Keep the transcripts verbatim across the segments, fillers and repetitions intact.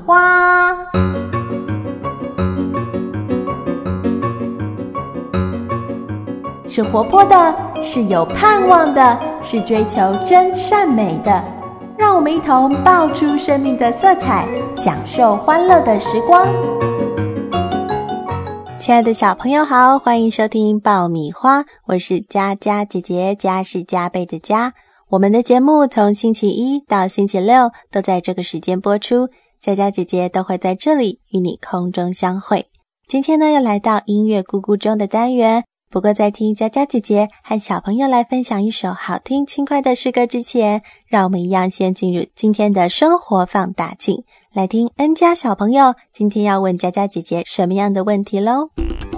花。是活泼的，是有盼望的，是追求真善美的。让我们一同爆出生命的色彩，享受欢乐的时光。亲爱的小朋友好，欢迎收听爆米花，我是佳佳姐姐，佳是加倍的佳。我们的节目从星期一到星期六都在这个时间播出，佳佳姐姐都会在这里与你空中相会。今天呢，又来到音乐咕咕钟的单元。不过在听佳佳姐姐和小朋友来分享一首好听轻快的诗歌之前，让我们一样先进入今天的生活放大镜，来听恩佳小朋友今天要问佳佳姐姐什么样的问题咯。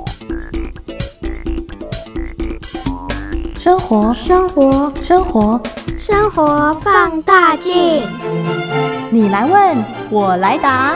生活生活生活生活放大镜， 你来问我来答。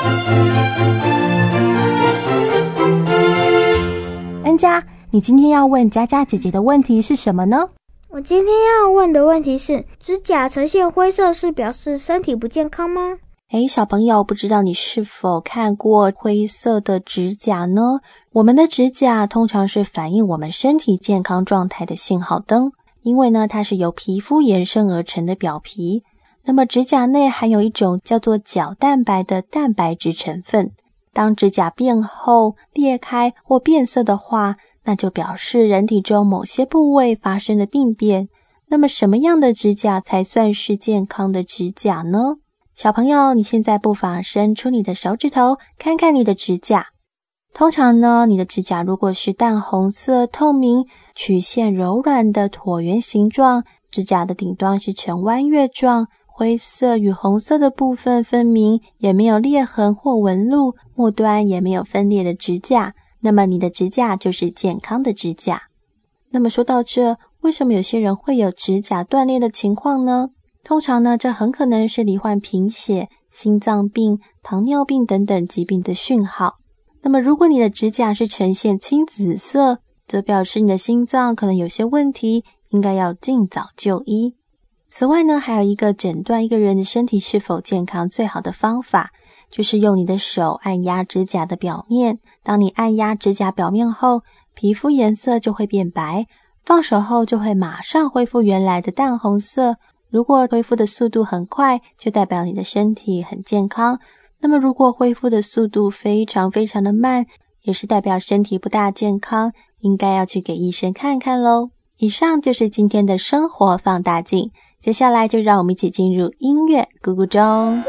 恩佳，你今天要问佳佳姐姐的问题是什么呢？ 我今天要问的问题是，指甲呈现灰色是表示身体不健康吗？ 诶，小朋友，不知道你是否看过灰色的指甲呢？我们的指甲通常是反映我们身体健康状态的信号灯，因为呢，它是由皮肤延伸而成的表皮。那么指甲内含有一种叫做角蛋白的蛋白质成分，当指甲变厚、裂开或变色的话，那就表示人体中某些部位发生了病变。那么什么样的指甲才算是健康的指甲呢？小朋友，你现在不妨伸出你的手指头，看看你的指甲。通常呢，你的指甲如果是淡红色、透明、曲线柔软的椭圆形状，指甲的顶端是呈弯月状，灰色与红色的部分分明，也没有裂痕或纹路，末端也没有分裂的指甲，那么你的指甲就是健康的指甲。那么说到这，为什么有些人会有指甲断裂的情况呢？通常呢，这很可能是罹患贫血、心脏病、糖尿病等等疾病的讯号。那么如果你的指甲是呈现青紫色，则表示你的心脏可能有些问题，应该要尽早就医。此外呢，还有一个诊断一个人的身体是否健康最好的方法，就是用你的手按压指甲的表面。当你按压指甲表面后，皮肤颜色就会变白，放手后就会马上恢复原来的淡红色。如果恢复的速度很快，就代表你的身体很健康。那么如果恢复的速度非常非常的慢，也是代表身体不大健康，应该要去给医生看看咯。以上就是今天的生活放大镜，接下来就让我们一起进入音乐咕咕钟。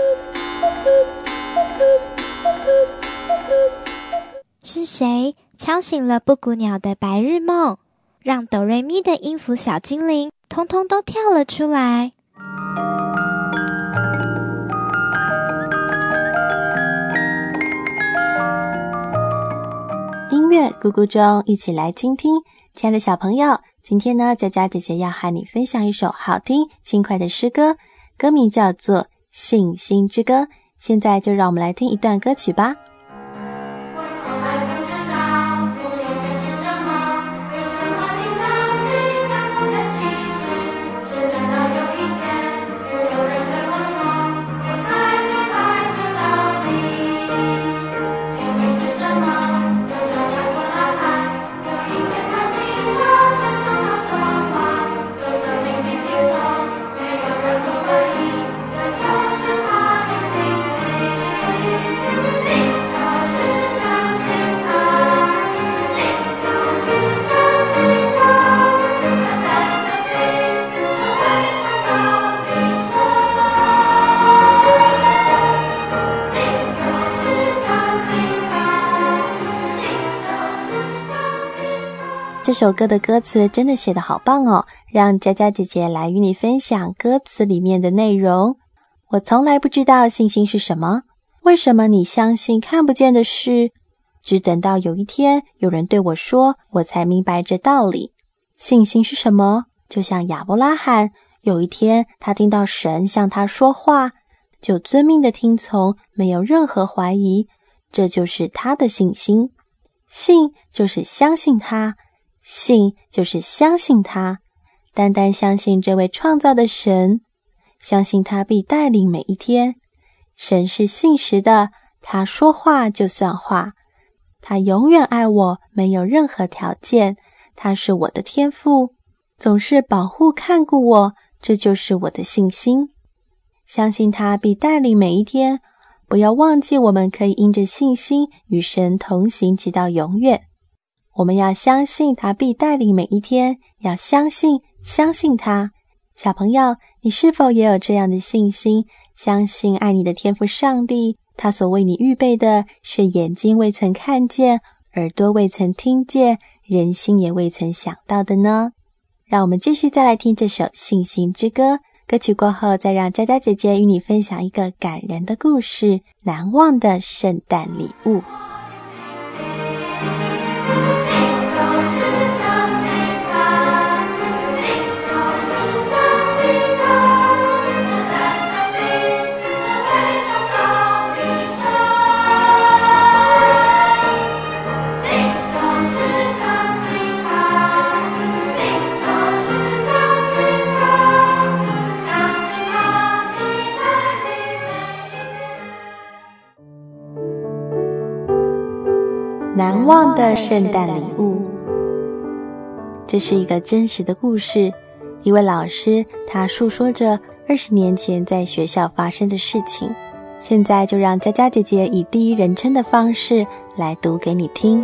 是谁敲醒了布谷鸟的白日梦，让哆瑞咪的音符小精灵通通都跳了出来？ 音乐咕咕钟，一起来倾听。亲爱的小朋友，今天呢，佳佳姐姐要和你分享一首好听轻快的诗歌，歌名叫做《信心之歌》。现在就让我们来听一段歌曲吧。这首歌的歌词真的写得好棒哦，让佳佳姐姐来与你分享歌词里面的内容。我从来不知道信心是什么，为什么你相信看不见的事？只等到有一天有人对我说，我才明白这道理。信心是什么？就像亚伯拉罕，有一天他听到神向他说话，就遵命的听从，没有任何怀疑，这就是他的信心。信就是相信他，信就是相信他，单单相信这位创造的神，相信他必带领每一天。 神是信实的，他说话就算话，他永远爱我，没有任何条件，他是我的天父，总是保护看顾我，这就是我的信心。相信他必带领每一天，不要忘记我们可以因着信心与神同行直到永远。我们要相信他必带领每一天，要相信相信他。小朋友，你是否也有这样的信心？相信爱你的天父上帝，他所为你预备的是眼睛未曾看见，耳朵未曾听见，人心也未曾想到的呢？让我们继续再来听这首信心之歌。歌曲过后，再让佳佳姐姐与你分享一个感人的故事，难忘的圣诞礼物。难忘的圣诞礼物。这是一个真实的故事，一位老师他述说着二十年前在学校发生的事情。现在就让佳佳姐姐以第一人称的方式来读给你听。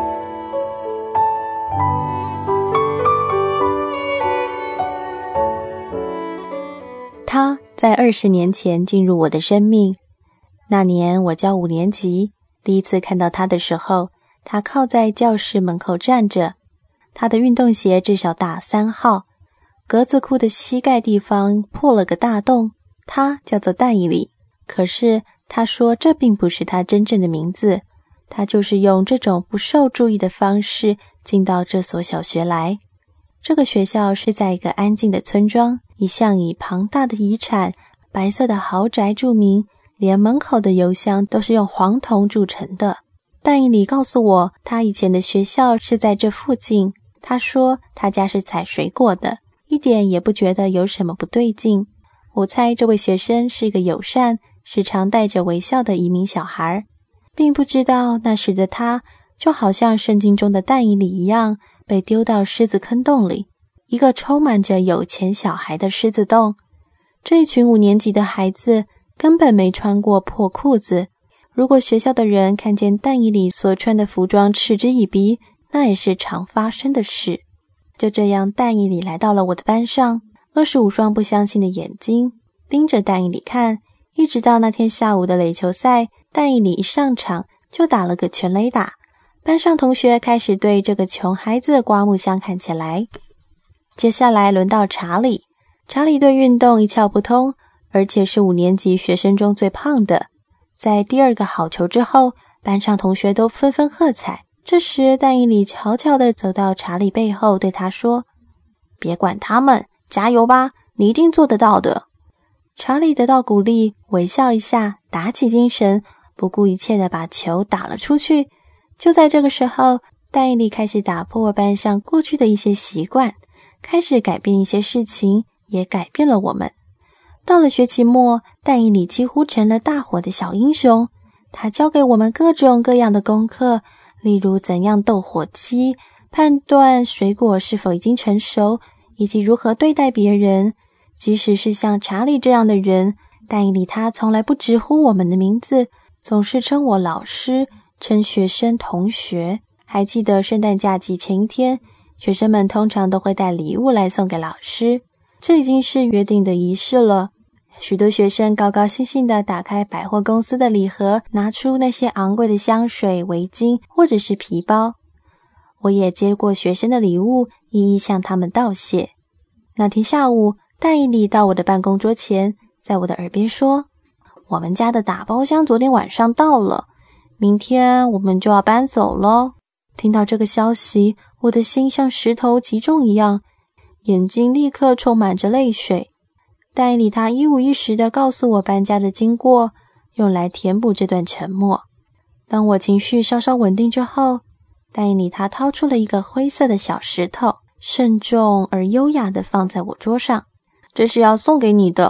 他在二十年前进入我的生命，那年我教五年级，第一次看到他的时候，他靠在教室门口站着，他的运动鞋至少大三号，格子裤的膝盖地方破了个大洞。他叫做戴义礼，可是他说这并不是他真正的名字，他就是用这种不受注意的方式进到这所小学来。这个学校是在一个安静的村庄，一向以庞大的遗产、白色的豪宅著名，连门口的邮箱都是用黄铜铸成的。戴义礼告诉我，他以前的学校是在这附近。他说他家是采水果的，一点也不觉得有什么不对劲。我猜这位学生是一个友善、时常带着微笑的移民小孩，并不知道那时的他就好像圣经中的但以理一样，被丢到狮子坑洞里，一个充满着有钱小孩的狮子洞。这一群五年级的孩子根本没穿过破裤子，如果学校的人看见但以理所穿的服装嗤之以鼻，那也是常发生的事。就这样，但以理来到了我的班上，二十五双不相信的眼睛盯着但以理看，一直到那天下午的垒球赛，但以理一上场就打了个全垒打，班上同学开始对这个穷孩子刮目相看起来。接下来轮到查理，查理对运动一窍不通，而且是五年级学生中最胖的。在第二个好球之后，班上同学都纷纷喝彩。这时但以理悄悄地走到查理背后，对他说：别管他们，加油吧，你一定做得到的。查理得到鼓励，微笑一下，打起精神，不顾一切地把球打了出去。就在这个时候，但以理开始打破班上过去的一些习惯，开始改变一些事情，也改变了我们。到了学期末，但以理几乎成了大伙的小英雄，他教给我们各种各样的功课，例如怎样斗火鸡，判断水果是否已经成熟，以及如何对待别人。即使是像查理这样的人，但以理他从来不直呼我们的名字，总是称我老师，称学生同学。还记得圣诞假期前一天，学生们通常都会带礼物来送给老师，这已经是约定的仪式了。许多学生高高兴兴地打开百货公司的礼盒，拿出那些昂贵的香水、围巾或者是皮包。我也接过学生的礼物，一一向他们道谢。那天下午，但以理到我的办公桌前，在我的耳边说：我们家的大包厢昨天晚上到了，明天我们就要搬走了。听到这个消息，我的心像石头击中一样，眼睛立刻充满着泪水。但以理他一五一十地告诉我搬家的经过，用来填补这段沉默。当我情绪稍稍稳定之后，但以理他掏出了一个灰色的小石头，慎重而优雅地放在我桌上。这是要送给你的，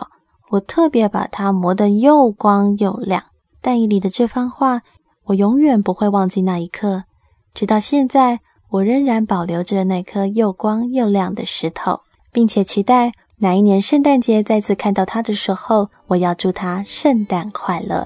我特别把它磨得又光又亮。但以理的这番话，我永远不会忘记那一刻。直到现在，我仍然保留着那颗又光又亮的石头，并且期待哪一年圣诞节再次看到它的时候，我要祝它圣诞快乐。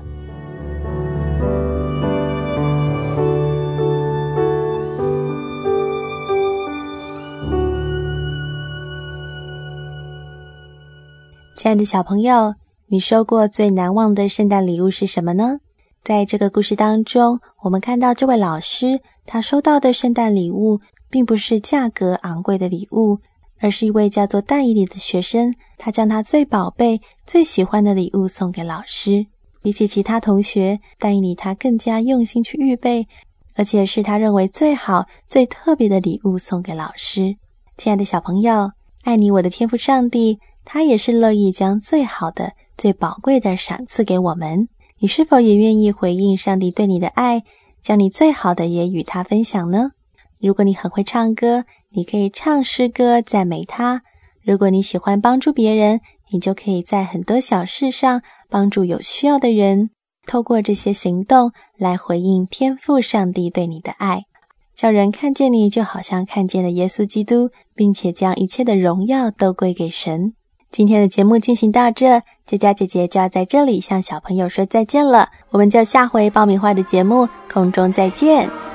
亲爱的小朋友，你收过最难忘的圣诞礼物是什么呢？在这个故事当中，我们看到这位老师，他收到的圣诞礼物并不是价格昂贵的礼物，而是一位叫做但以理的学生，他将他最宝贝、最喜欢的礼物送给老师。比起其他同学，但以理他更加用心去预备，而且是他认为最好、最特别的礼物送给老师。亲爱的小朋友，爱你我的天父上帝，他也是乐意将最好的、最宝贵的赏赐给我们。你是否也愿意回应上帝对你的爱，将你最好的也与他分享呢？如果你很会唱歌，你可以唱诗歌赞美他；如果你喜欢帮助别人，你就可以在很多小事上帮助有需要的人，透过这些行动来回应天父上帝对你的爱，叫人看见你就好像看见了耶稣基督，并且将一切的荣耀都归给神。今天的节目进行到这，佳佳姐姐就要在这里向小朋友说再见了，我们就下回爆米花的节目空中再见。